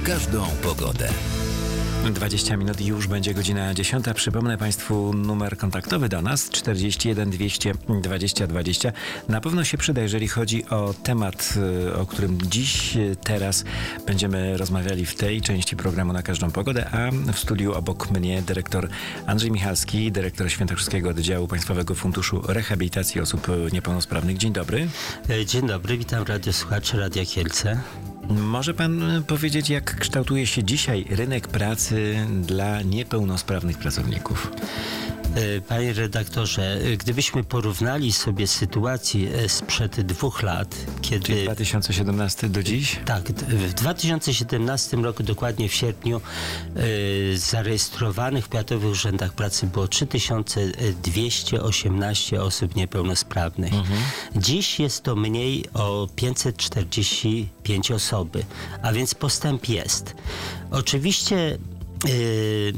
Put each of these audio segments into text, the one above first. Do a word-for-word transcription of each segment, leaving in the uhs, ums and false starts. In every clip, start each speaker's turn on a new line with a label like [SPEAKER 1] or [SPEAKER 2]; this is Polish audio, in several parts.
[SPEAKER 1] każdą pogodę.
[SPEAKER 2] dwadzieścia minut i już będzie godzina dziesiąta. Przypomnę Państwu numer kontaktowy do nas czterdzieści jeden dwieście dwadzieścia dwadzieścia. Na pewno się przyda, jeżeli chodzi o temat, o którym dziś, teraz będziemy rozmawiali w tej części programu Na każdą pogodę, a w studiu obok mnie dyrektor Andrzej Michalski, dyrektor Świętokrzyskiego Oddziału Państwowego Funduszu Rehabilitacji Osób Niepełnosprawnych. Dzień dobry.
[SPEAKER 3] Dzień dobry, witam radiosłuchaczy Radia Kielce.
[SPEAKER 2] Może pan powiedzieć, jak kształtuje się dzisiaj rynek pracy dla niepełnosprawnych pracowników?
[SPEAKER 3] Panie redaktorze, gdybyśmy porównali sobie sytuację sprzed dwóch lat, kiedy...
[SPEAKER 2] Czyli dwa tysiące siedemnasty do dziś?
[SPEAKER 3] Tak, w dwa tysiące siedemnastym roku, dokładnie w sierpniu, yy, zarejestrowanych w Powiatowych Urzędach Pracy było trzy tysiące dwieście osiemnaście osób niepełnosprawnych. Mhm. Dziś jest to mniej o pięćset czterdzieści pięć osoby, a więc postęp jest. Oczywiście... Yy,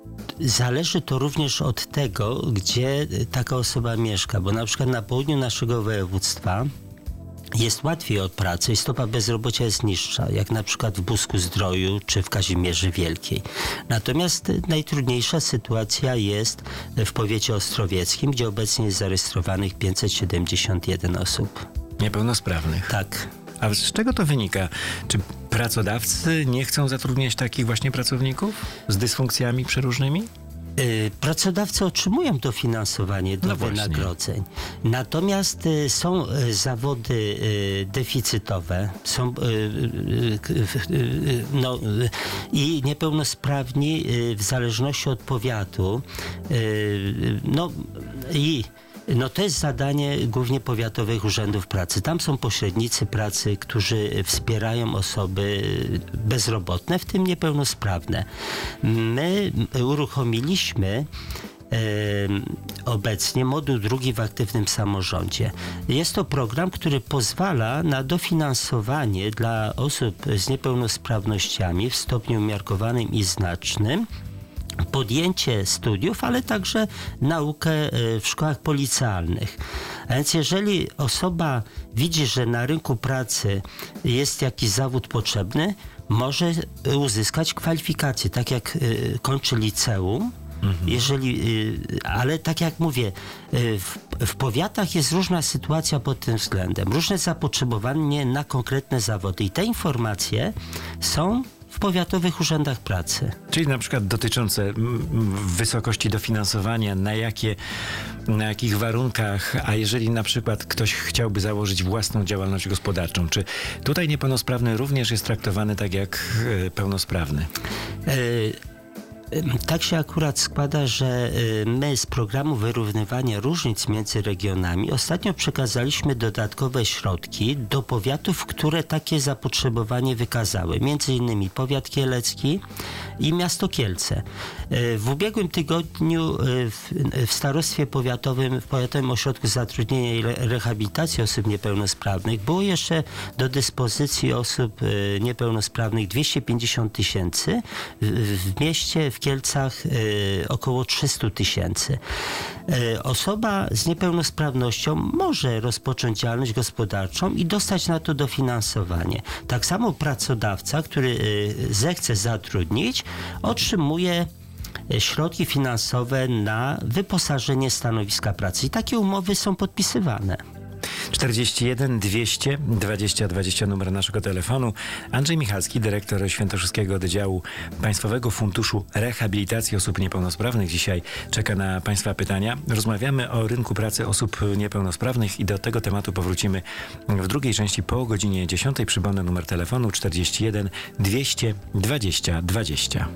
[SPEAKER 3] Zależy to również od tego, gdzie taka osoba mieszka, bo na przykład na południu naszego województwa jest łatwiej od pracy i stopa bezrobocia jest niższa, jak na przykład w Busku-Zdroju czy w Kazimierzy Wielkiej. Natomiast najtrudniejsza sytuacja jest w powiecie ostrowieckim, gdzie obecnie jest zarejestrowanych pięćset siedemdziesiąt jeden osób.
[SPEAKER 2] Niepełnosprawnych?
[SPEAKER 3] Tak.
[SPEAKER 2] A z czego to wynika? Czy pracodawcy nie chcą zatrudniać takich właśnie pracowników z dysfunkcjami przeróżnymi?
[SPEAKER 3] Yy, pracodawcy otrzymują dofinansowanie do
[SPEAKER 2] no
[SPEAKER 3] wynagrodzeń. Natomiast y, są y, zawody y, deficytowe, są y, y, y, no, y, i niepełnosprawni y, w zależności od powiatu. Y, no i No to jest zadanie głównie powiatowych urzędów pracy. Tam są pośrednicy pracy, którzy wspierają osoby bezrobotne, w tym niepełnosprawne. My uruchomiliśmy e, obecnie moduł drugi w aktywnym samorządzie. Jest to program, który pozwala na dofinansowanie dla osób z niepełnosprawnościami w stopniu umiarkowanym i znacznym, podjęcie studiów, ale także naukę w szkołach policjalnych. A więc jeżeli osoba widzi, że na rynku pracy jest jakiś zawód potrzebny, może uzyskać kwalifikacje, tak jak kończy liceum. Mhm. Jeżeli, ale tak jak mówię, w, w powiatach jest różna sytuacja pod tym względem, różne zapotrzebowanie na konkretne zawody i te informacje są w powiatowych urzędach pracy.
[SPEAKER 2] Czyli na przykład dotyczące wysokości dofinansowania, na jakie, na jakich warunkach, a jeżeli na przykład ktoś chciałby założyć własną działalność gospodarczą, czy tutaj niepełnosprawny również jest traktowany tak jak y, pełnosprawny?
[SPEAKER 3] Y- Tak się akurat składa, że my z programu wyrównywania różnic między regionami ostatnio przekazaliśmy dodatkowe środki do powiatów, które takie zapotrzebowanie wykazały. Między innymi powiat kielecki i miasto Kielce. W ubiegłym tygodniu w, w starostwie powiatowym, w Powiatowym Ośrodku Zatrudnienia i Rehabilitacji Osób Niepełnosprawnych było jeszcze do dyspozycji osób niepełnosprawnych dwieście pięćdziesiąt tysięcy. W, w mieście, w Kielcach y, około trzysta tysięcy. Y, osoba z niepełnosprawnością może rozpocząć działalność gospodarczą i dostać na to dofinansowanie. Tak samo pracodawca, który y, zechce zatrudnić, otrzymuje środki finansowe na wyposażenie stanowiska pracy. I takie umowy są podpisywane.
[SPEAKER 2] czterdzieści jeden dwieście dwadzieścia dwadzieścia numer naszego telefonu. Andrzej Michalski, dyrektor Świętokrzyskiego Oddziału Państwowego Funduszu Rehabilitacji Osób Niepełnosprawnych. Dzisiaj czeka na Państwa pytania. Rozmawiamy o rynku pracy osób niepełnosprawnych i do tego tematu powrócimy w drugiej części po godzinie dziesiątej. Przypomnę numer telefonu czterdzieści jeden dwieście dwadzieścia dwadzieścia.